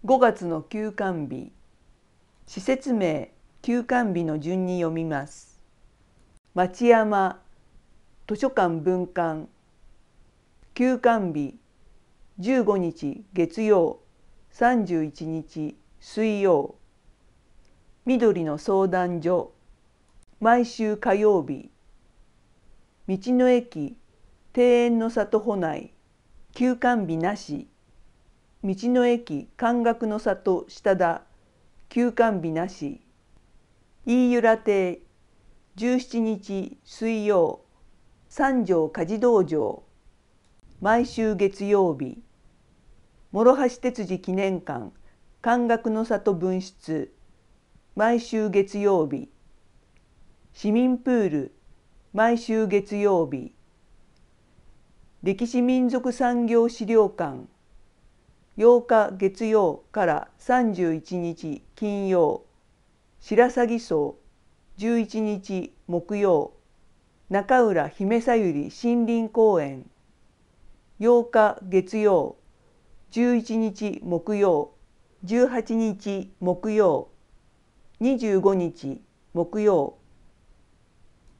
5月の休館日、施設名、休館日の順に読みます。町山図書館分館、休館日、15日月曜、31日水曜。緑の相談所、毎週火曜日。道の駅、庭園の里保内、休館日なし。道の駅、漢学の里下田、休館日なし。飯浦亭、17日水曜、三条家事道場、毎週月曜日。諸橋哲司記念館、漢学の里分室、毎週月曜日。市民プール、毎週月曜日。歴史民族産業資料館、8日月曜から31日金曜。白鷺荘、11日木曜。中浦姫さゆり森林公園、8日月曜、11日木曜、18日木曜、25日木曜。